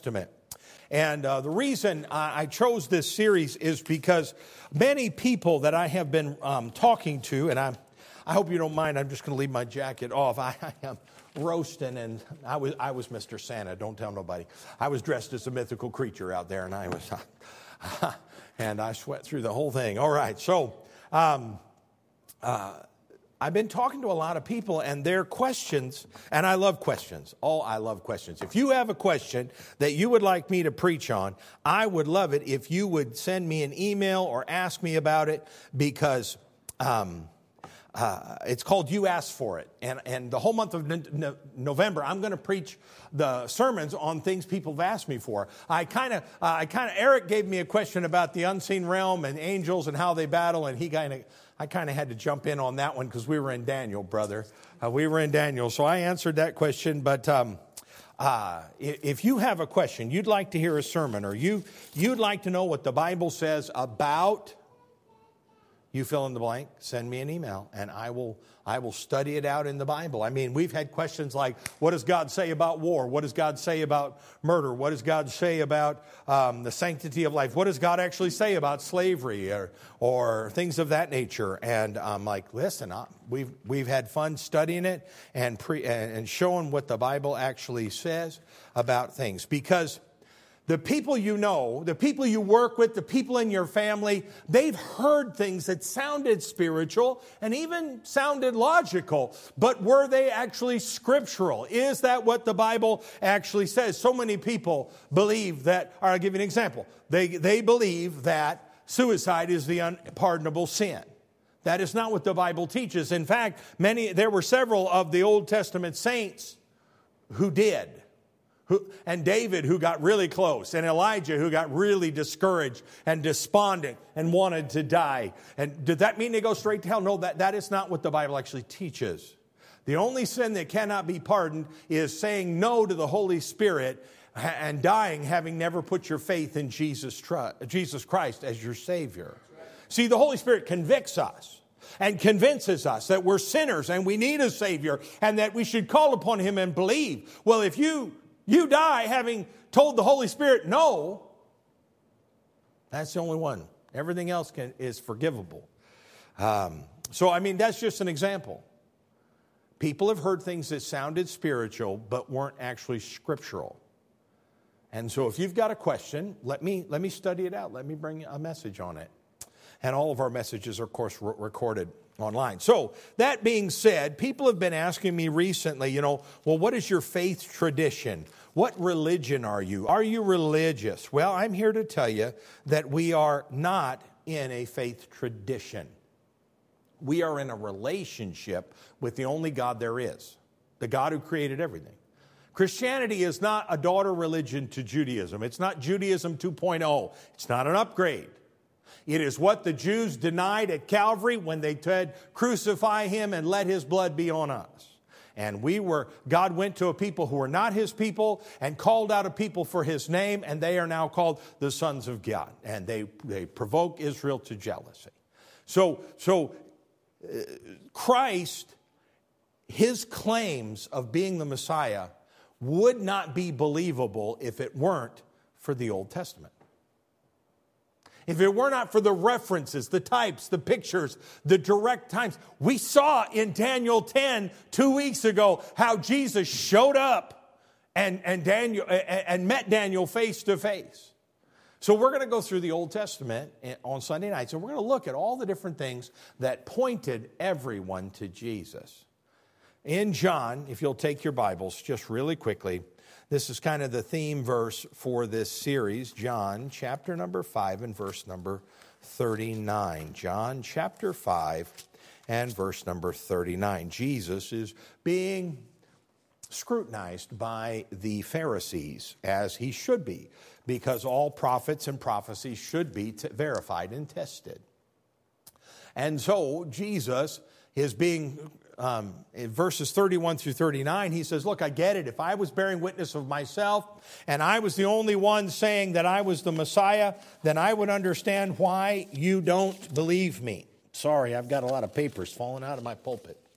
Testament. And the reason I chose this series is because many people that I have been talking to, and I hope you don't mind, I'm just going to leave my jacket off. I am roasting, and I was Mr. Santa. Don't tell nobody. I was dressed as a mythical creature out there, and I was, and I sweat through the whole thing. All right, so I've been talking to a lot of people, and their questions, and I love questions. I love questions. If you have a question that you would like me to preach on, I would love it if you would send me an email or ask me about it, because it's called You Asked For It. And the whole month of November, I'm going to preach the sermons on things people have asked me for. Eric gave me a question about the unseen realm and angels and how they battle, and I kind of had to jump in on that one because we were in Daniel, brother. We were in Daniel, so I answered that question. But if you have a question, you'd like to hear a sermon, or you'd like to know what the Bible says about, you fill in the blank, send me an email, and I will study it out in the Bible. I mean, we've had questions like, what does God say about war? What does God say about murder? What does God say about the sanctity of life? What does God actually say about slavery or things of that nature? And I'm like, listen, we've had fun studying it and showing what the Bible actually says about things, because the people you know, the people you work with, the people in your family, they've heard things that sounded spiritual and even sounded logical, but were they actually scriptural? Is that what the Bible actually says? So many people believe that, or I'll give you an example. They believe that suicide is the unpardonable sin. That is not what the Bible teaches. In fact, there were several of the Old Testament saints who did. And David, who got really close, and Elijah, who got really discouraged and despondent and wanted to die. And did that mean they go straight to hell? No, that is not what the Bible actually teaches. The only sin that cannot be pardoned is saying no to the Holy Spirit and dying having never put your faith in Jesus Christ as your Savior. See, the Holy Spirit convicts us and convinces us that we're sinners and we need a Savior and that we should call upon Him and believe. Well, if you die having told the Holy Spirit no, that's the only one. Everything else is forgivable. That's just an example. People have heard things that sounded spiritual but weren't actually scriptural. And so if you've got a question, let me study it out. Let me bring a message on it. And all of our messages are, of course, recorded online. So that being said, people have been asking me recently, well, what is your faith tradition? What religion are you? Are you religious? Well, I'm here to tell you that we are not in a faith tradition. We are in a relationship with the only God there is, the God who created everything. Christianity is not a daughter religion to Judaism. It's not Judaism 2.0. It's not an upgrade. It is what the Jews denied at Calvary when they said, crucify Him and let His blood be on us. And God went to a people who were not His people and called out a people for His name, and they are now called the sons of God. And they provoke Israel to jealousy. So Christ, His claims of being the Messiah would not be believable if it weren't for the Old Testament. If it were not for the references, the types, the pictures, the direct times. We saw in Daniel 10 2 weeks ago how Jesus showed up and met Daniel face to face. So we're going to go through the Old Testament on Sunday nights, and we're going to look at all the different things that pointed everyone to Jesus. In John, if you'll take your Bibles just really quickly, this is kind of the theme verse for this series, John chapter number 5 and verse number 39. John chapter 5 and verse number 39. Jesus is being scrutinized by the Pharisees, as he should be, because all prophets and prophecies should be verified and tested. And so Jesus is being in verses 31 through 39, he says, look, I get it. If I was bearing witness of myself and I was the only one saying that I was the Messiah, then I would understand why you don't believe me. Sorry, I've got a lot of papers falling out of my pulpit.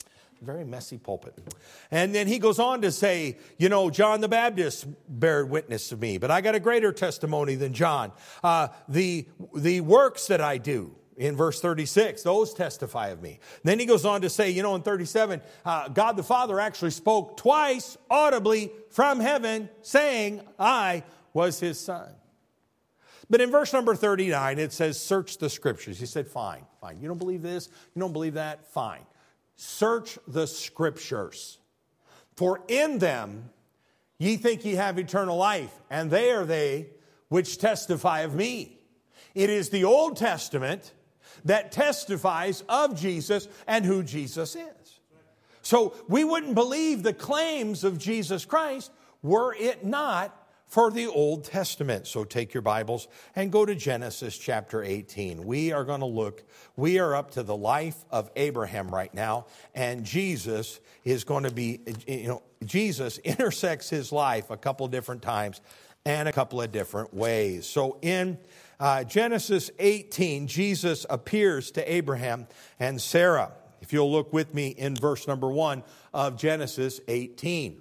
very messy pulpit. And then he goes on to say, you know, John the Baptist bare witness of me, but I got a greater testimony than John. The works that I do, in verse 36, those testify of me. Then he goes on to say, you know, in 37, God the Father actually spoke twice audibly from heaven, saying, I was his son. But in verse number 39, it says, search the scriptures. He said, fine. You don't believe this? You don't believe that? Fine. Search the scriptures. For in them ye think ye have eternal life, and they are they which testify of me. It is the Old Testament that testifies of Jesus and who Jesus is. So we wouldn't believe the claims of Jesus Christ were it not for the Old Testament. So take your Bibles and go to Genesis chapter 18. We are up to the life of Abraham right now, and Jesus is going to be, Jesus intersects his life a couple different times and a couple of different ways. So in Genesis 18, Jesus appears to Abraham and Sarah. If you'll look with me in verse number 1 of Genesis 18.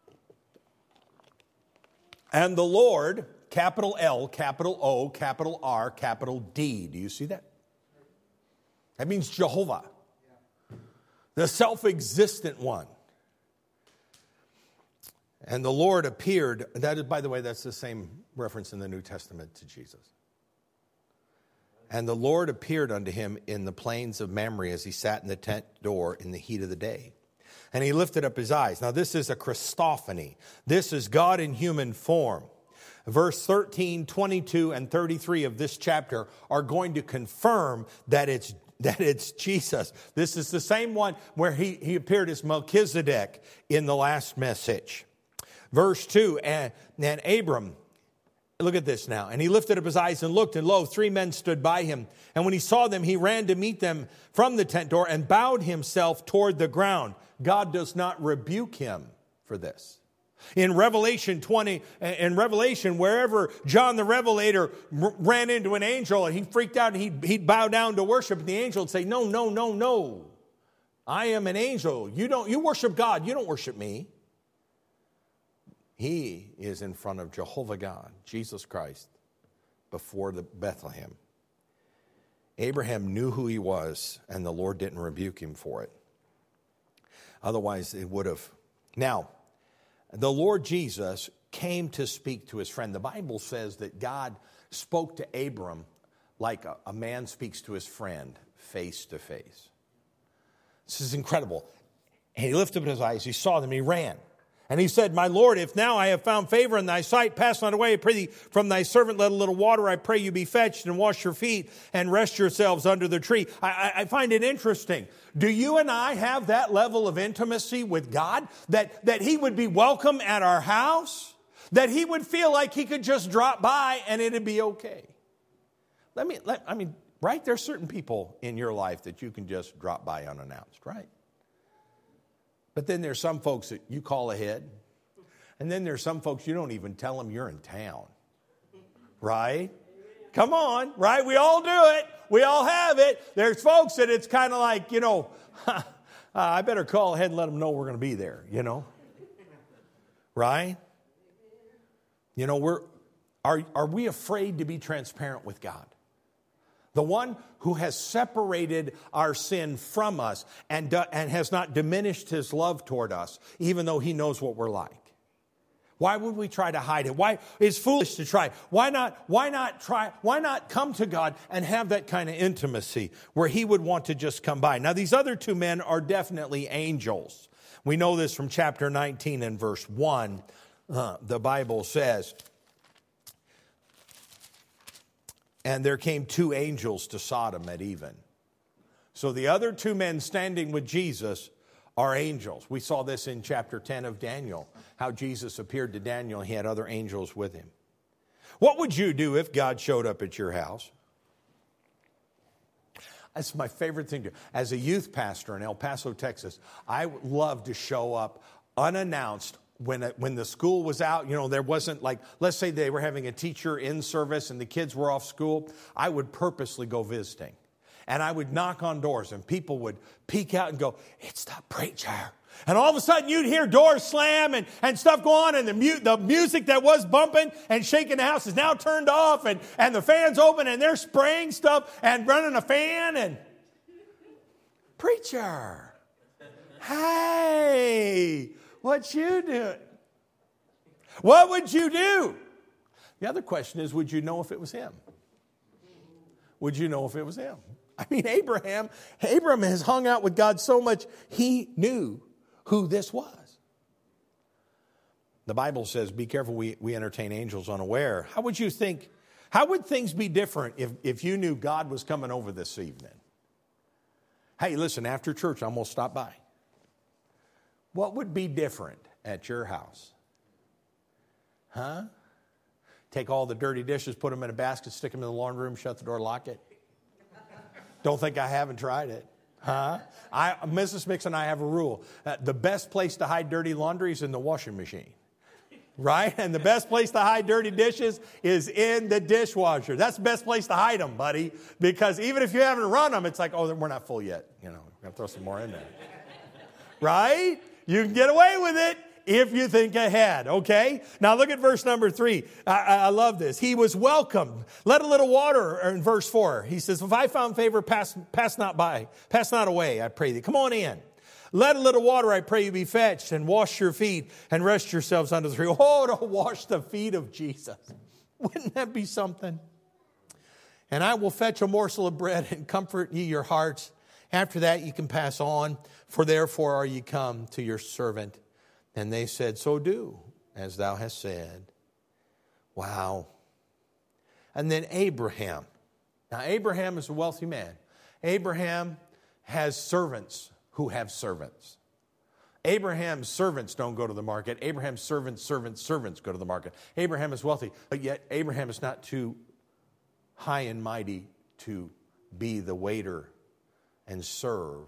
And the Lord, capital L, capital O, capital R, capital D. Do you see that? That means Jehovah, the self-existent one. And the Lord appeared. That is, by the way, that's the same reference in the New Testament to Jesus. And the Lord appeared unto him in the plains of Mamre as he sat in the tent door in the heat of the day. And he lifted up his eyes. Now this is a Christophany. This is God in human form. Verse 13, 22, and 33 of this chapter are going to confirm that it's Jesus. This is the same one where he appeared as Melchizedek in the last message. Verse 2, and Abram, look at this now. And he lifted up his eyes and looked, and lo, 3 men stood by him. And when he saw them, he ran to meet them from the tent door and bowed himself toward the ground. God does not rebuke him for this. In Revelation 20, wherever John the Revelator ran into an angel and he freaked out and he'd bow down to worship, and the angel would say, no. I am an angel. You worship God. You don't worship me. He is in front of Jehovah God, Jesus Christ, before the Bethlehem. Abraham knew who he was, and the Lord didn't rebuke him for it. Otherwise, it would have. Now, the Lord Jesus came to speak to his friend. The Bible says that God spoke to Abram like a man speaks to his friend, face to face. This is incredible. And he lifted up his eyes. He saw them. He ran. And he said, my Lord, if now I have found favor in thy sight, pass not away, I pray thee, from thy servant let a little water, I pray you be fetched, and wash your feet, and rest yourselves under the tree. I find it interesting. Do you and I have that level of intimacy with God? That he would be welcome at our house? That he would feel like he could just drop by and it'd be okay? Right? There's certain people in your life that you can just drop by unannounced, right? But then there's some folks that you call ahead. And then there's some folks you don't even tell them you're in town. Right? Come on, right? We all do it. We all have it. There's folks that it's kind of like, I better call ahead and let them know we're going to be there, Right? Are we afraid to be transparent with God? The one who has separated our sin from us and has not diminished his love toward us, even though he knows what we're like. Why would we try to hide it? Why it's foolish to try? Why not come to God and have that kind of intimacy where he would want to just come by? Now, these other 2 men are definitely angels. We know this from chapter 19 and verse 1. The Bible says, and there came 2 angels to Sodom at even. So the other 2 men standing with Jesus are angels. We saw this in chapter 10 of Daniel, how Jesus appeared to Daniel and he had other angels with him. What would you do if God showed up at your house? That's my favorite thing to do. As a youth pastor in El Paso, Texas, I love to show up unannounced. When the school was out, there wasn't let's say they were having a teacher in service and the kids were off school, I would purposely go visiting. and I would knock on doors, and people would peek out and go, "It's the preacher." And all of a sudden you'd hear doors slam and stuff go on, and the music that was bumping and shaking the house is now turned off, and the fan's open, and they're spraying stuff and running a fan, and preacher, hey, what you doing? What would you do? The other question is, would you know if it was him? Would you know if it was him? I mean, Abraham has hung out with God so much, he knew who this was. The Bible says, be careful, we entertain angels unaware. How would things be different if you knew God was coming over this evening? Hey, listen, after church, I'm going to stop by. What would be different at your house? Huh? Take all the dirty dishes, put them in a basket, stick them in the laundry room, shut the door, lock it? Don't think I haven't tried it. Huh? Mrs. Mix and I have a rule. The best place to hide dirty laundry is in the washing machine. Right? And the best place to hide dirty dishes is in the dishwasher. That's the best place to hide them, buddy. Because even if you haven't run them, it's like, oh, we're not full yet. You know, we're going to throw some more in there. Right? You can get away with it if you think ahead, okay? Now look at verse number 3. I love this. He was welcomed. Let a little water, in verse 4. He says, if I found favor, pass not by. Pass not away, I pray thee. Come on in. Let a little water, I pray you, be fetched, and wash your feet, and rest yourselves under the tree. Oh, to wash the feet of Jesus. Wouldn't that be something? And I will fetch a morsel of bread, and comfort ye your hearts. After that you can pass on, for therefore are ye come to your servant. And they said, so do, as thou hast said. Wow. And then Abraham. Now, Abraham is a wealthy man. Abraham has servants who have servants. Abraham's servants don't go to the market. Abraham's servants go to the market. Abraham is wealthy, but yet Abraham is not too high and mighty to be the waiter and serve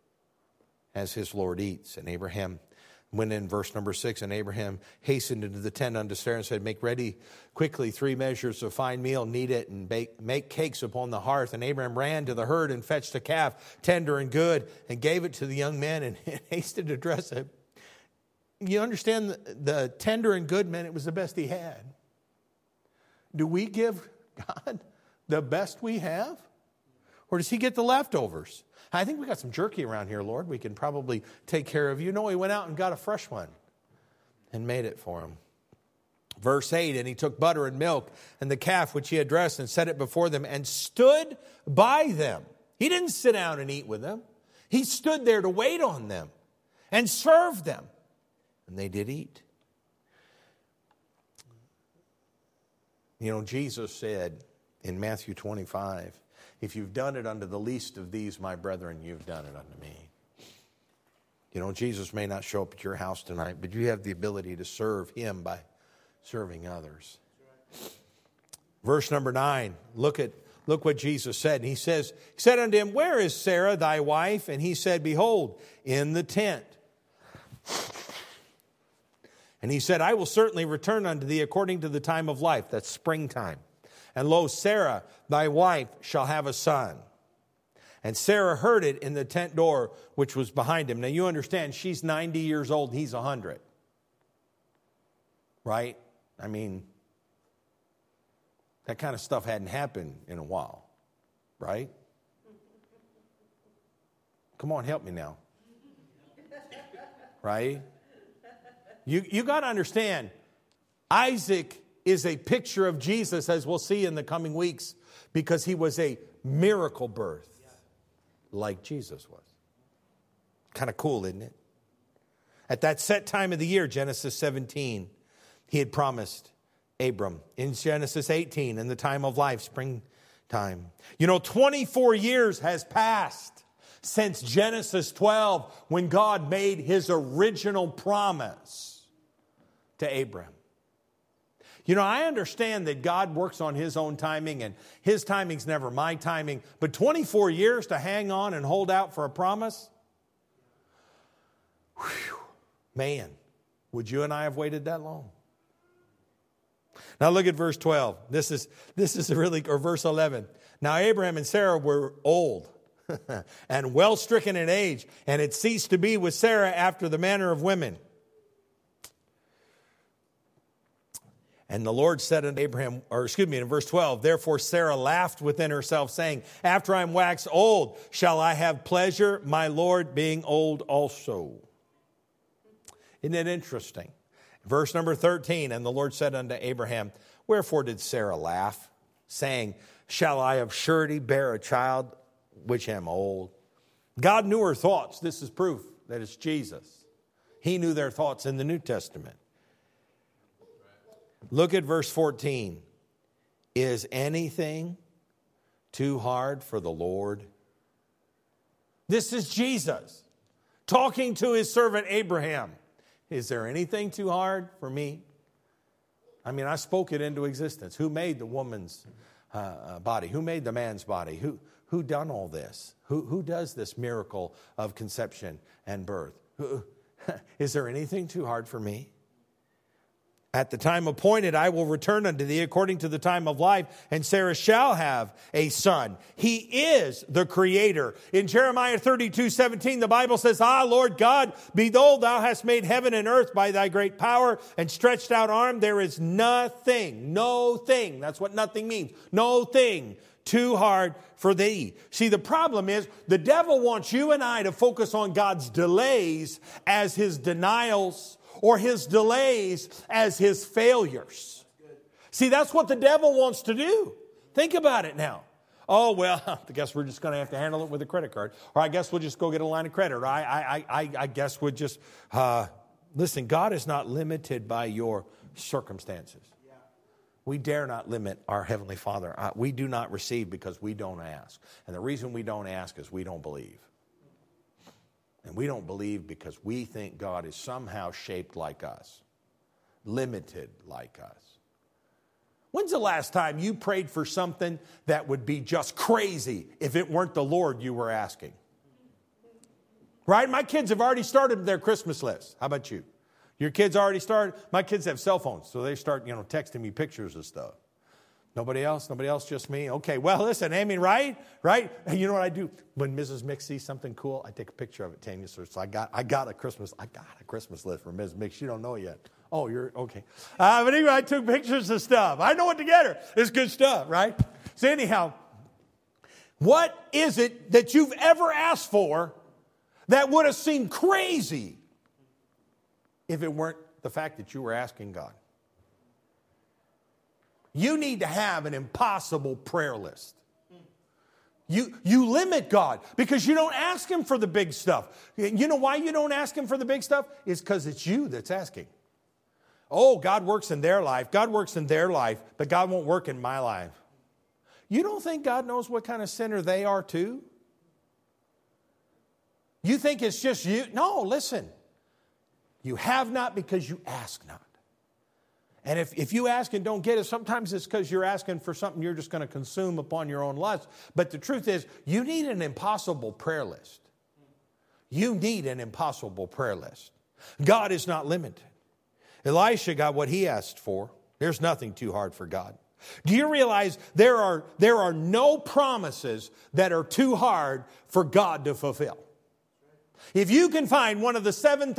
as his Lord eats. And Abraham went in verse number 6, and Abraham hastened into the tent unto Sarah and said, make ready quickly 3 measures of fine meal, knead it, and make cakes upon the hearth. And Abraham ran to the herd and fetched a calf, tender and good, and gave it to the young man and hasted to dress it. You understand, the tender and good meant it was the best he had. Do we give God the best we have? Or does he get the leftovers? I think we got some jerky around here, Lord. We can probably take care of you. No, he went out and got a fresh one and made it for him. Verse 8, and he took butter and milk and the calf which he had dressed and set it before them and stood by them. He didn't sit down and eat with them. He stood there to wait on them and serve them. And they did eat. You know, Jesus said in Matthew 25, if you've done it unto the least of these, my brethren, you've done it unto me. You know, Jesus may not show up at your house tonight, but you have the ability to serve him by serving others. Verse number 9, look what Jesus said. And he said unto him, where is Sarah, thy wife? And he said, behold, in the tent. And he said, I will certainly return unto thee according to the time of life. That's springtime. And lo, Sarah, thy wife, shall have a son. And Sarah heard it in the tent door, which was behind him. Now you understand, she's 90 years old, he's 100. Right? I mean, that kind of stuff hadn't happened in a while. Right? Come on, help me now. Right? You got to understand, Isaac is a picture of Jesus, as we'll see in the coming weeks, because he was a miracle birth like Jesus was. Kind of cool, isn't it? At that set time of the year, Genesis 17, he had promised Abram. In Genesis 18, in the time of life, springtime. You know, 24 years has passed since Genesis 12, when God made his original promise to Abram. You know, I understand that God works on his own timing, and his timing's never my timing. But 24 years to hang on and hold out for a promise? Whew, man, would you and I have waited that long? Now look at verse 12. This is really, or verse 11. Now Abraham and Sarah were old and well stricken in age, and had ceased to be with Sarah after the manner of women. And the Lord said unto Abraham, in verse 12, therefore Sarah laughed within herself, saying, after I am waxed old, shall I have pleasure, my Lord being old also? Isn't it interesting? Verse number 13, and the Lord said unto Abraham, wherefore did Sarah laugh, saying, shall I of surety bear a child which am old? God knew her thoughts. This is proof that it's Jesus. He knew their thoughts in the New Testament. Look at verse 14. Is anything too hard for the Lord? This is Jesus talking to his servant Abraham. Is there anything too hard for me? I mean, I spoke it into existence. Who made the woman's body? Who made the man's body? Who done all this? Who does this miracle of conception and birth? Is there anything too hard for me? At the time appointed, I will return unto thee according to the time of life, and Sarah shall have a son. He is the creator. In Jeremiah 32:17, the Bible says, ah, Lord God, behold, thou hast made heaven and earth by thy great power and stretched out arm. There is nothing, no thing. That's what nothing means. No thing too hard for thee. See, the problem is the devil wants you and I to focus on God's delays as his denials, or his delays as his failures. See, that's what the devil wants to do. Think about it now. Oh, well, I guess we're just going to have to handle it with a credit card. Or I guess we'll just go get a line of credit. Or I guess we'll just... listen, God is not limited by your circumstances. We dare not limit our Heavenly Father. We do not receive because we don't ask. And the reason we don't ask is we don't believe. And we don't believe because we think God is somehow shaped like us, limited like us. When's the last time you prayed for something that would be just crazy if it weren't the Lord you were asking? Right? My kids have already started their Christmas list. How about you? Your kids already started? My kids have cell phones, so they start, texting me pictures of stuff. Nobody else? Nobody else? Just me? Okay, well, listen, I mean, right? And you know what I do? When Mrs. Mix sees something cool, I take a picture of it, Tanya. So I got a Christmas list for Mrs. Mix. You don't know it yet. Oh, you're okay. But anyway, I took pictures of stuff. I know what to get her. It's good stuff, right? So anyhow, what is it that you've ever asked for that would have seemed crazy if it weren't the fact that you were asking God? You need to have an impossible prayer list. You limit God because you don't ask him for the big stuff. You know why you don't ask him for the big stuff? It's because it's you that's asking. Oh, God works in their life. God works in their life, but God won't work in my life. You don't think God knows what kind of sinner they are too? You think it's just you? No, listen. You have not because you ask not. And if you ask and don't get it, sometimes it's because you're asking for something you're just going to consume upon your own lust. But the truth is, you need an impossible prayer list. You need an impossible prayer list. God is not limited. Elisha got what he asked for. There's nothing too hard for God. Do you realize there are no promises that are too hard for God to fulfill? If you can find one of the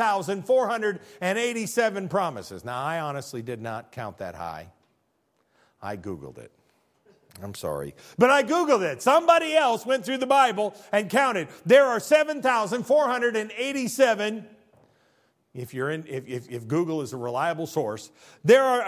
7,487 promises. Now, I honestly did not count that high. I Googled it. I'm sorry. But I Googled it. Somebody else went through the Bible and counted. There are 7,487. If Google is a reliable source, there are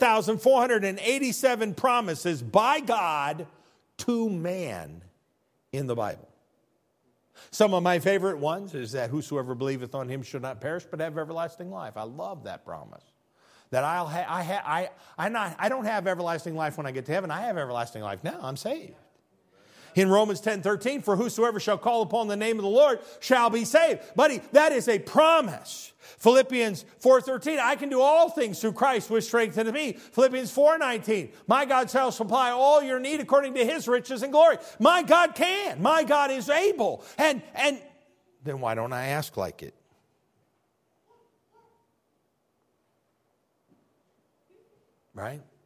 7,487 promises by God to man in the Bible. Some of my favorite ones is that whosoever believeth on him should not perish but have everlasting life. I love that promise. That I don't have everlasting life when I get to heaven. I have everlasting life now. I'm saved. In Romans 10:13, for whosoever shall call upon the name of the Lord shall be saved. Buddy, that is a promise. Philippians 4:13, I can do all things through Christ which strengtheneth me. Philippians 4:19, my God shall supply all your need according to his riches and glory. My God can. My God is able. And then why don't I ask like it? Right?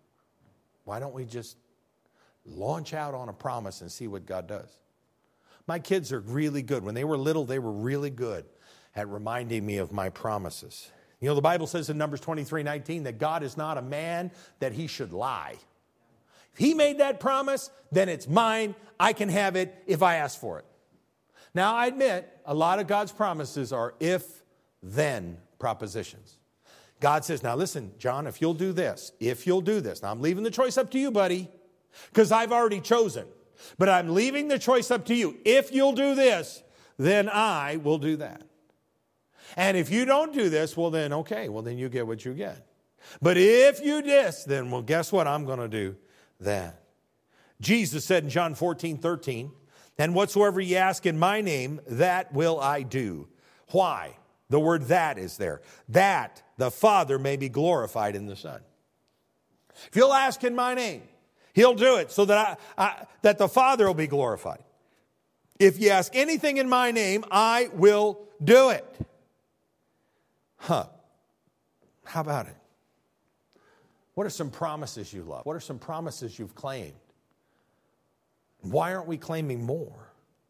Why don't we just launch out on a promise and see what God does? My kids are really good. When they were little, they were really good at reminding me of my promises. You know, the Bible says in Numbers 23:19 that God is not a man that he should lie. If he made that promise, then it's mine. I can have it if I ask for it. Now, I admit, a lot of God's promises are if-then propositions. God says, now listen, John, if you'll do this. Now, I'm leaving the choice up to you, buddy, because I've already chosen. But I'm leaving the choice up to you. If you'll do this, then I will do that. And if you don't do this, well then, okay, well then you get what you get. But if you do this, then, well, guess what? I'm going to do that. Jesus said in John 14:13, and whatsoever ye ask in my name, that will I do. Why? The word that is there. That the Father may be glorified in the Son. If you'll ask in my name, he'll do it so that that the Father will be glorified. If you ask anything in my name, I will do it. How about it? What are some promises you love? What are some promises you've claimed? Why aren't we claiming more?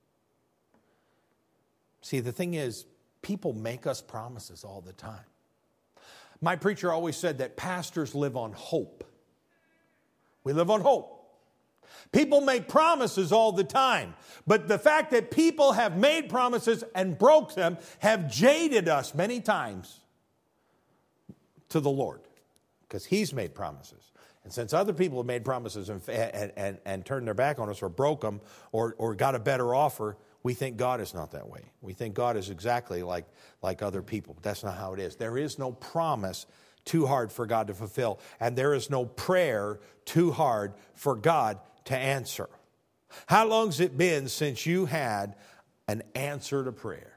See, the thing is, people make us promises all the time. My preacher always said that pastors live on hope. We live on hope. People make promises all the time. But the fact that people have made promises and broke them have jaded us many times to the Lord. Because he's made promises. And since other people have made promises and turned their back on us or broke them or got a better offer, we think God is not that way. We think God is exactly like other people. But that's not how it is. There is no promise too hard for God to fulfill. And there is no prayer too hard for God to answer. How long has it been since you had an answer to prayer?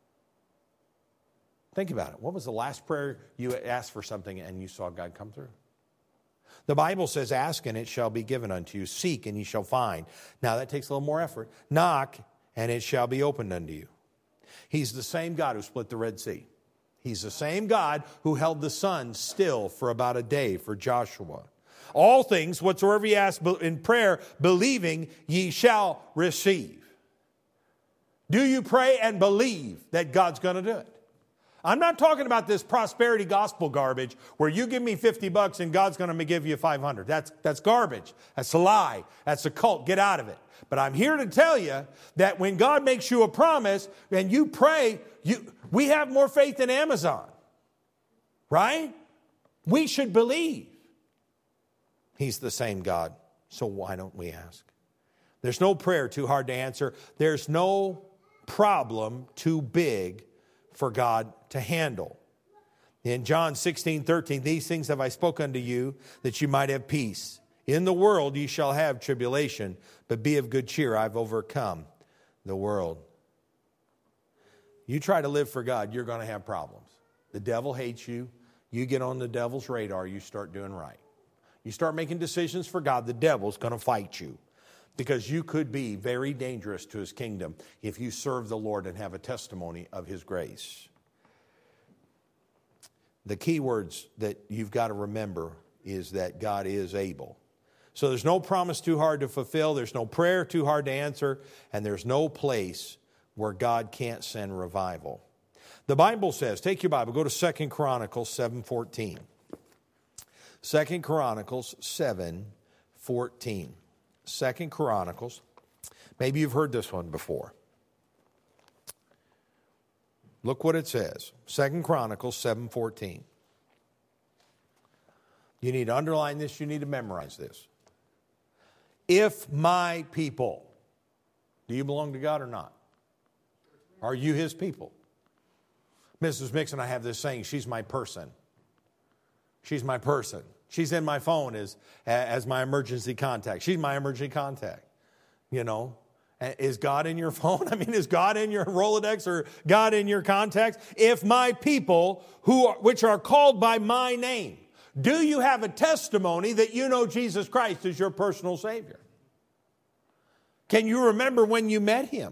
Think about it. What was the last prayer you asked for something and you saw God come through? The Bible says, ask and it shall be given unto you. Seek and ye shall find. Now that takes a little more effort. Knock and it shall be opened unto you. He's the same God who split the Red Sea. He's the same God who held the sun still for about a day for Joshua. All things, whatsoever ye ask in prayer, believing, ye shall receive. Do you pray and believe that God's going to do it? I'm not talking about this prosperity gospel garbage where you give me $50 and God's going to give you 500. That's garbage. That's a lie. That's a cult. Get out of it. But I'm here to tell you that when God makes you a promise and you pray, we have more faith than Amazon. Right? We should believe. He's the same God. So why don't we ask? There's no prayer too hard to answer. There's no problem too big for God to handle. In John 16:13, these things have I spoken unto you, that you might have peace. In the world ye shall have tribulation, but be of good cheer. I've overcome the world. You try to live for God, you're going to have problems. The devil hates you. You get on the devil's radar, you start doing right. You start making decisions for God, the devil's going to fight you. Because you could be very dangerous to his kingdom if you serve the Lord and have a testimony of his grace. The key words that you've got to remember is that God is able. So there's no promise too hard to fulfill, there's no prayer too hard to answer, and there's no place where God can't send revival. The Bible says, take your Bible, go to 2 Chronicles 7:14. 2 Chronicles 7:14. 2 Chronicles. Maybe you've heard this one before. Look what it says. 2 Chronicles 7:14. You need to underline this. You need to memorize this. If my people. Do you belong to God or not? Are you his people? Mrs. Mixon, I have this saying, she's my person. She's my person. She's in my phone as my emergency contact. She's my emergency contact. You know, is God in your phone? I mean, is God in your Rolodex or God in your contacts? If my people which are called by my name, do you have a testimony that you know Jesus Christ is your personal Savior? Can you remember when you met him?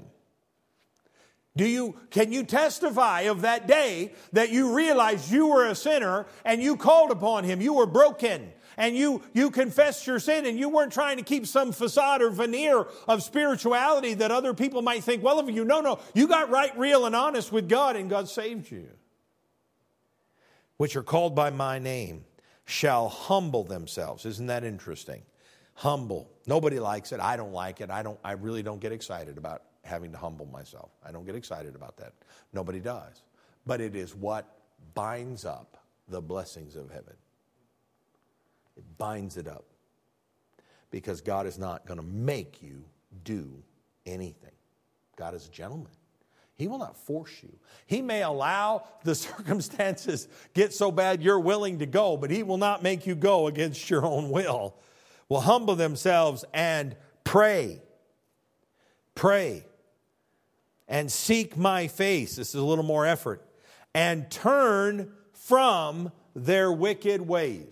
Can you testify of that day that you realized you were a sinner and you called upon him? You were broken and you confessed your sin, and you weren't trying to keep some facade or veneer of spirituality that other people might think well of you. No, you got right, real, and honest with God, and God saved you. Which are called by my name shall humble themselves. Isn't that interesting? Humble. Nobody likes it. I don't like it. I really don't get excited about having to humble myself. I don't get excited about that. Nobody does. But it is what binds up the blessings of heaven. It binds it up. Because God is not going to make you do anything. God is a gentleman. He will not force you. He may allow the circumstances get so bad you're willing to go, but He will not make you go against your own will. Will humble themselves and pray. Pray. And seek my face. This is a little more effort. And turn from their wicked ways.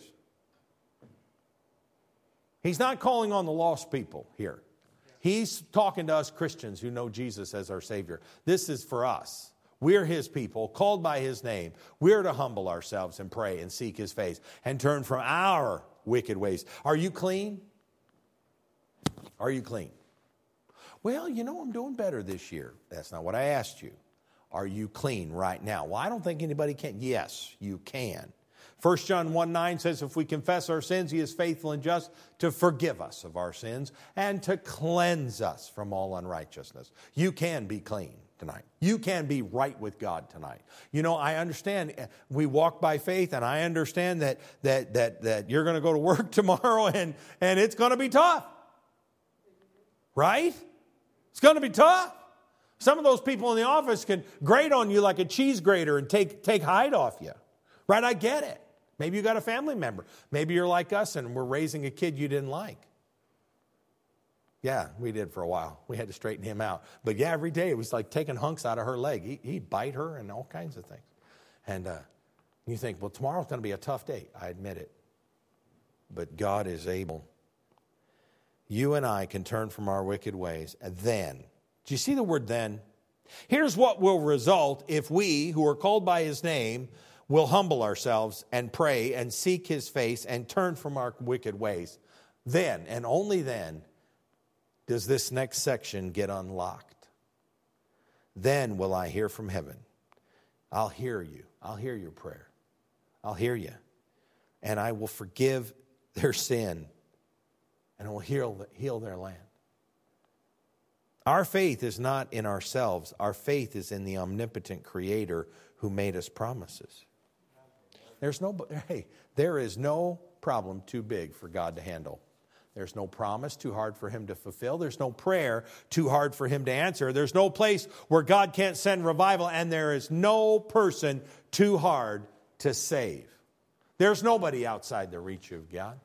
He's not calling on the lost people here. He's talking to us Christians who know Jesus as our Savior. This is for us. We're His people, called by His name. We're to humble ourselves and pray and seek His face and turn from our wicked ways. Are you clean? Are you clean? Well, I'm doing better this year. That's not what I asked you. Are you clean right now? Well, I don't think anybody can. Yes, you can. 1 John 1:9 says, if we confess our sins, He is faithful and just to forgive us of our sins and to cleanse us from all unrighteousness. You can be clean tonight. You can be right with God tonight. I understand we walk by faith, and I understand that you're going to go to work tomorrow and it's going to be tough. Right? It's going to be tough. Some of those people in the office can grate on you like a cheese grater and take hide off you. Right? I get it. Maybe you got a family member. Maybe you're like us and we're raising a kid you didn't like. Yeah, we did for a while. We had to straighten him out. But yeah, every day it was like taking hunks out of her leg. He'd bite her and all kinds of things. And you think, well, tomorrow's going to be a tough day. I admit it. But God is able. You and I can turn from our wicked ways. And then, do you see the word then? Here's what will result if we, who are called by His name, will humble ourselves and pray and seek His face and turn from our wicked ways. Then, and only then, does this next section get unlocked. Then will I hear from heaven. I'll hear you. I'll hear your prayer. I'll hear you. And I will forgive their sin. And I will heal their land. Our faith is not in ourselves. Our faith is in the omnipotent Creator who made us promises. There is no problem too big for God to handle. There's no promise too hard for Him to fulfill. There's no prayer too hard for Him to answer. There's no place where God can't send revival, and there is no person too hard to save. There's nobody outside the reach of God.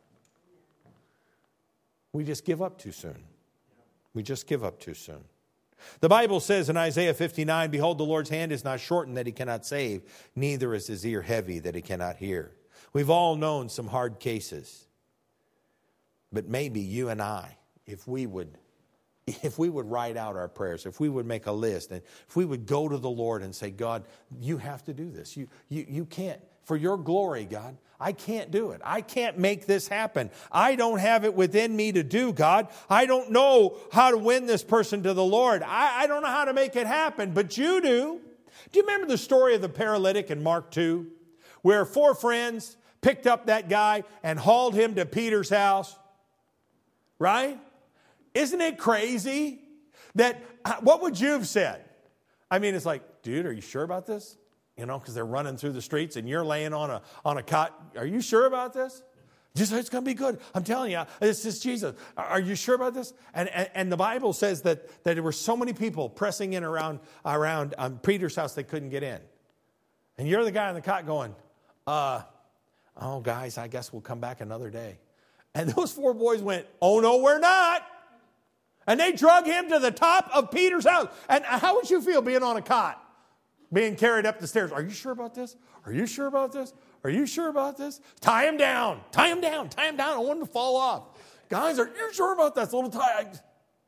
We just give up too soon. We just give up too soon. The Bible says in Isaiah 59, behold, the Lord's hand is not shortened that He cannot save, neither is His ear heavy that He cannot hear. We've all known some hard cases. But maybe you and I, if we would write out our prayers, if we would make a list, and if we would go to the Lord and say, God, you have to do this. You can't. For your glory, God, I can't do it. I can't make this happen. I don't have it within me to do, God. I don't know how to win this person to the Lord. I don't know how to make it happen, but you do. Do you remember the story of the paralytic in Mark 2? Where 4 friends picked up that guy and hauled him to Peter's house? Right? Isn't it crazy that, what would you have said? I mean, it's like, dude, are you sure about this? Because they're running through the streets and you're laying on a cot. Are you sure about this? Just it's going to be good. I'm telling you, this is Jesus. Are you sure about this? And the Bible says that there were so many people pressing in around Peter's house they couldn't get in. And you're the guy on the cot going, oh, guys, I guess we'll come back another day. And those 4 boys went, oh, no, we're not. And they drug him to the top of Peter's house. And how would you feel being on a cot? Being carried up the stairs. Are you sure about this? Are you sure about this? Are you sure about this? Tie him down. Tie him down. Tie him down. I want him to fall off. Guys, are you sure about that? It's a little tight.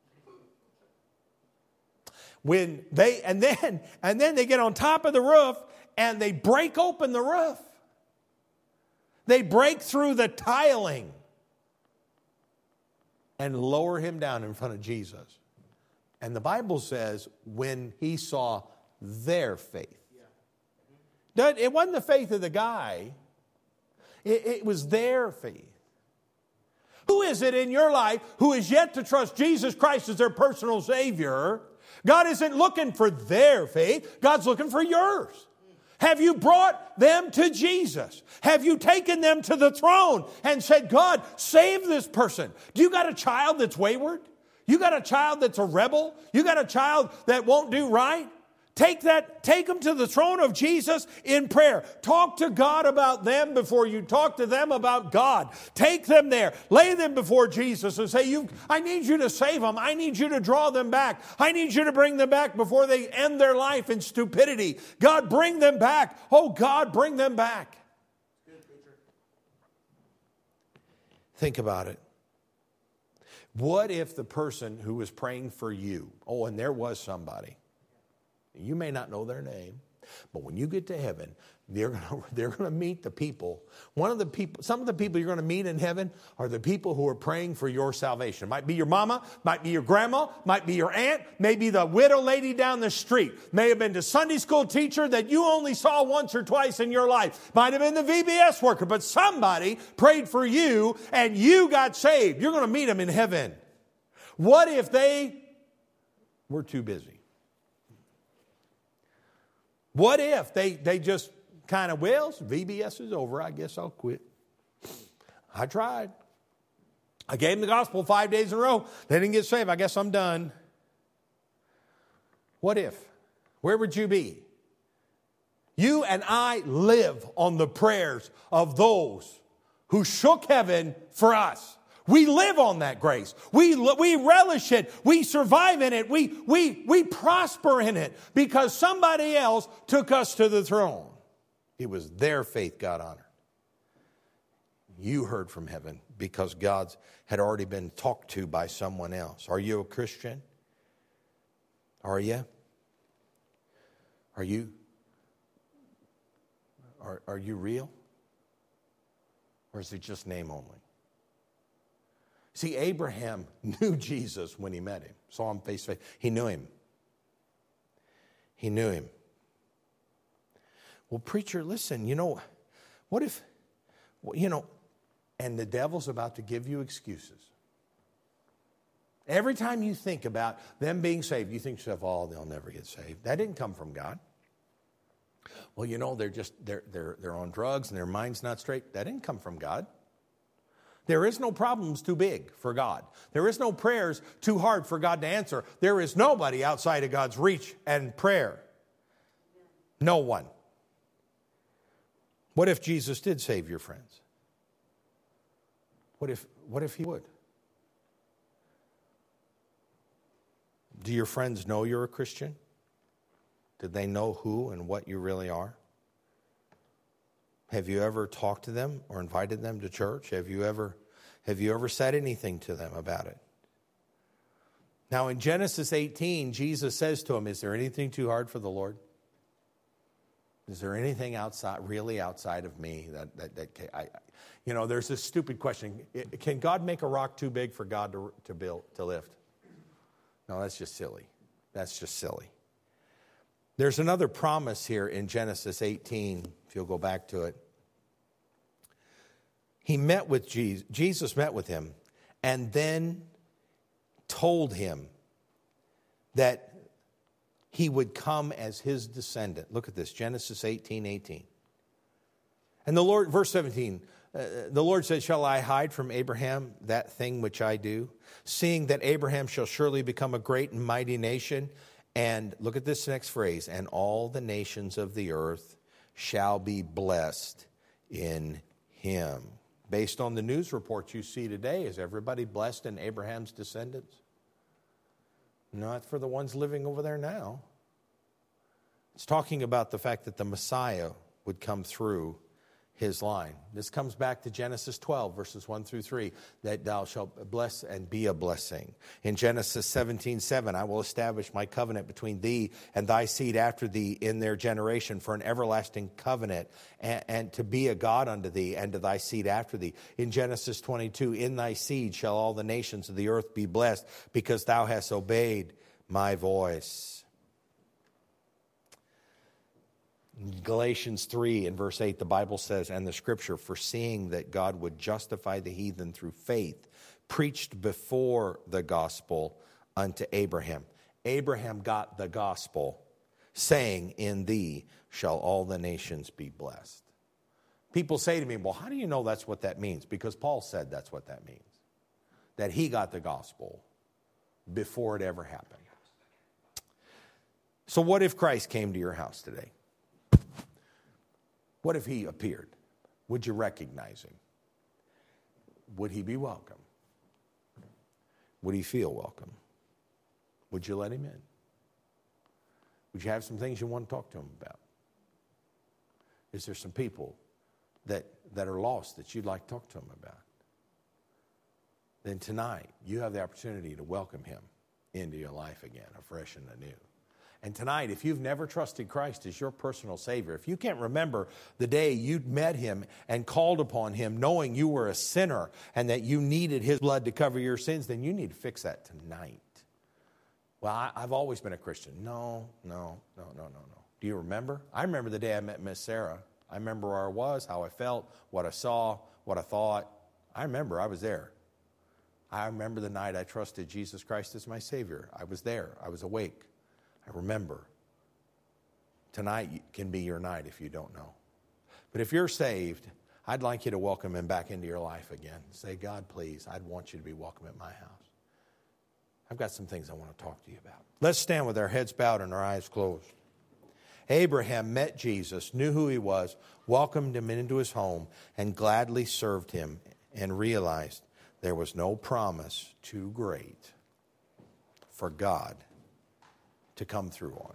When and then they get on top of the roof and they break open the roof. They break through the tiling and lower him down in front of Jesus. And the Bible says when he saw their faith. It wasn't the faith of the guy. It was their faith. Who is it in your life who is yet to trust Jesus Christ as their personal Savior? God isn't looking for their faith. God's looking for yours. Have you brought them to Jesus? Have you taken them to the throne and said, God, save this person? Do you got a child that's wayward? You got a child that's a rebel? You got a child that won't do right? Take them to the throne of Jesus in prayer. Talk to God about them before you talk to them about God. Take them there. Lay them before Jesus and say, I need you to save them. I need you to draw them back. I need you to bring them back before they end their life in stupidity. God, bring them back. Oh, God, bring them back. Think about it. What if the person who was praying for you, and there was somebody, you may not know their name, but when you get to heaven, they're going to meet the people. Some of the people you're going to meet in heaven are the people who are praying for your salvation. It might be your mama, might be your grandma, might be your aunt, maybe the widow lady down the street. May have been the Sunday school teacher that you only saw once or twice in your life. Might have been the VBS worker, but somebody prayed for you and you got saved. You're going to meet them in heaven. What if they were too busy? What if they just kind of, VBS is over, I guess I'll quit. I tried. I gave them the gospel 5 days in a row. They didn't get saved. I guess I'm done. What if? Where would you be? You and I live on the prayers of those who shook heaven for us. We live on that grace. We relish it. We survive in it. We prosper in it because somebody else took us to the throne. It was their faith God honored. You heard from heaven because God had already been talked to by someone else. Are you a Christian? Are you? Are you real? Or is it just name only? See, Abraham knew Jesus when he met him, saw him face to face. He knew him. He knew him. Well, preacher, listen, what if, and the devil's about to give you excuses. Every time you think about them being saved, you think to yourself, they'll never get saved. That didn't come from God. Well, they're on drugs and their mind's not straight. That didn't come from God. There is no problems too big for God. There is no prayers too hard for God to answer. There is nobody outside of God's reach and prayer. No one. What if Jesus did save your friends? What if he would? Do your friends know you're a Christian? Did they know who and what you really are? Have you ever talked to them or invited them to church? Have you ever said anything to them about it? Now in Genesis 18, Jesus says to him, is there anything too hard for the Lord? Is there anything really outside of me there's this stupid question. Can God make a rock too big for God to lift? No, that's just silly. That's just silly. There's another promise here in Genesis 18, if you'll go back to it. He met with Jesus met with him and then told him that he would come as his descendant. Look at this, Genesis 18:18. And the Lord, verse 17, the Lord said, shall I hide from Abraham that thing which I do? Seeing that Abraham shall surely become a great and mighty nation. And look at this next phrase, and all the nations of the earth shall be blessed in him. Based on the news reports you see today, is everybody blessed in Abraham's descendants? Not for the ones living over there now. It's talking about the fact that the Messiah would come through his line. This comes back to Genesis 12, verses 1 through 3, that thou shalt bless and be a blessing. In Genesis 17:7, I will establish my covenant between thee and thy seed after thee in their generation for an everlasting covenant, and to be a God unto thee and to thy seed after thee. In Genesis 22, in thy seed shall all the nations of the earth be blessed, because thou hast obeyed my voice. In Galatians 3 and verse 8, the Bible says, and the scripture, foreseeing that God would justify the heathen through faith, preached before the gospel unto Abraham. Abraham got the gospel, saying, in thee shall all the nations be blessed. People say to me, well, how do you know that's what that means? Because Paul said that's what that means. That he got the gospel before it ever happened. So what if Christ came to your house today? What if he appeared? Would you recognize him? Would he be welcome? Would he feel welcome? Would you let him in? Would you have some things you want to talk to him about? Is there some people that are lost that you'd like to talk to him about? Then tonight, you have the opportunity to welcome him into your life again, afresh and anew. And tonight, if you've never trusted Christ as your personal Savior, if you can't remember the day you met him and called upon him knowing you were a sinner and that you needed his blood to cover your sins, then you need to fix that tonight. Well, I've always been a Christian. No. Do you remember? I remember the day I met Miss Sarah. I remember where I was, how I felt, what I saw, what I thought. I remember I was there. I remember the night I trusted Jesus Christ as my Savior. I was there. I was awake. I remember. Tonight can be your night if you don't know. But if you're saved, I'd like you to welcome him back into your life again. Say, God, please, I'd want you to be welcome at my house. I've got some things I want to talk to you about. Let's stand with our heads bowed and our eyes closed. Abraham met Jesus, knew who he was, welcomed him into his home, and gladly served him, and realized there was no promise too great for God to come through on.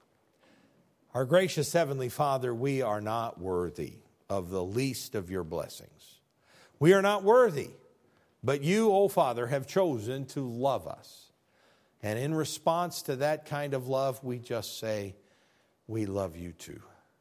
Our gracious Heavenly Father, we are not worthy of the least of your blessings. We are not worthy, but you, O Father, have chosen to love us. And in response to that kind of love, we just say, we love you too.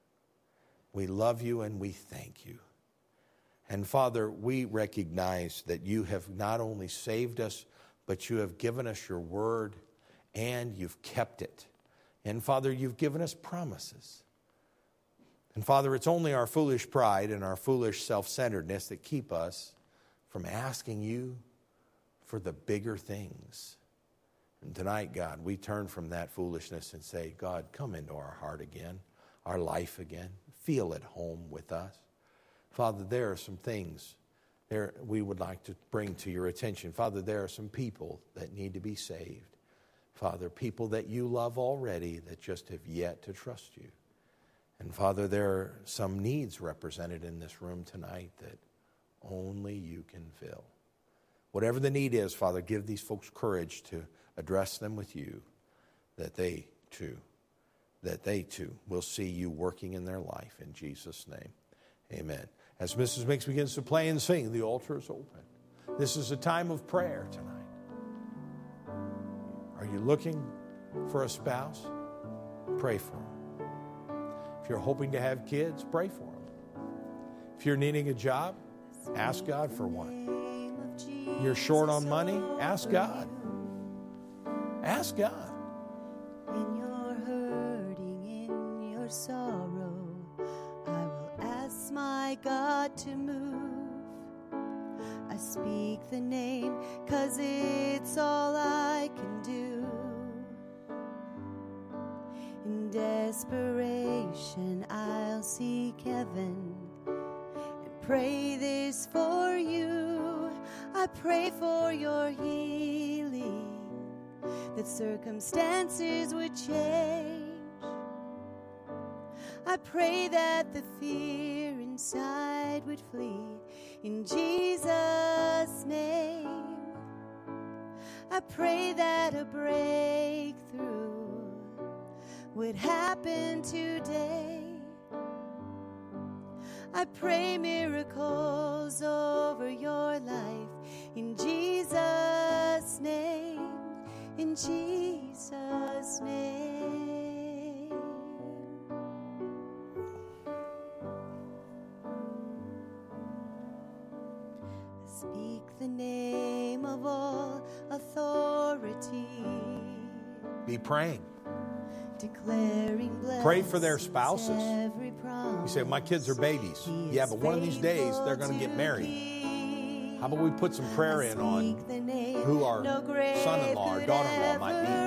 We love you and we thank you. And Father, we recognize that you have not only saved us, but you have given us your word and you've kept it. And Father, you've given us promises. And Father, it's only our foolish pride and our foolish self-centeredness that keep us from asking you for the bigger things. And tonight, God, we turn from that foolishness and say, God, come into our heart again, our life again. Feel at home with us. Father, there are some things there we would like to bring to your attention. Father, there are some people that need to be saved. Father, people that you love already that just have yet to trust you. And Father, there are some needs represented in this room tonight that only you can fill. Whatever the need is, Father, give these folks courage to address them with you, that they too will see you working in their life. In Jesus' name, amen. As Mrs. Mix begins to play and sing, the altar is open. This is a time of prayer tonight. Are you looking for a spouse? Pray for them. If you're hoping to have kids, pray for them. If you're needing a job, ask God for one. You're short on money, ask God. Ask God. When you're hurting in your sorrow, I will ask my God to move. I speak the name, 'cause it's all I can do. In desperation, I'll seek heaven and pray this for you. I pray for your healing, that circumstances would change. I pray that the fear inside would flee. In Jesus' name, I pray that a breakthrough would happen today. I pray miracles over your life in Jesus' name, in Jesus' name. Speak the name of all authority. Be praying. Declaring blessings. Pray for their spouses. Every promise. You say, my kids are babies. Yeah, but one of these days they're going to get married. How about we put some prayer in on who our son-in-law or daughter-in-law might be?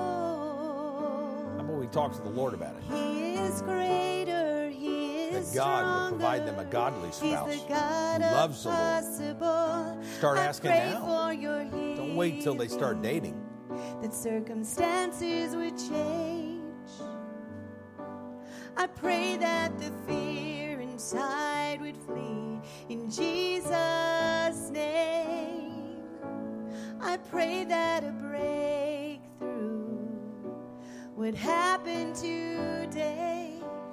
How about we talk to the Lord about it? He is greater, He is that God will provide them a godly spouse who loves the Lord. Start asking now. Don't wait till they start dating. That circumstances would change. I pray that the fear inside would flee in Jesus' name. I pray that a breakthrough would happen today.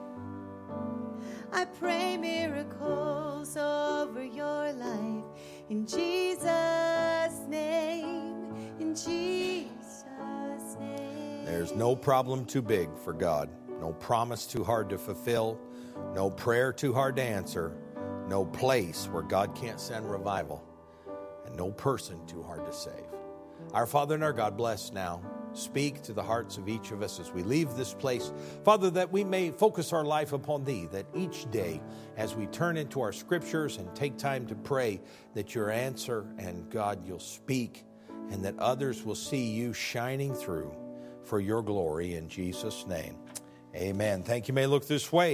I pray miracles over your life in Jesus' name, in Jesus' name. There's no problem too big for God, no promise too hard to fulfill, no prayer too hard to answer, no place where God can't send revival, and no person too hard to save. Our Father and our God, bless now. Speak to the hearts of each of us as we leave this place. Father, that we may focus our life upon Thee, that each day as we turn into our scriptures and take time to pray, that your answer and God, you'll speak, and that others will see you shining through for your glory in Jesus' name. Amen. Thank you. May look this way.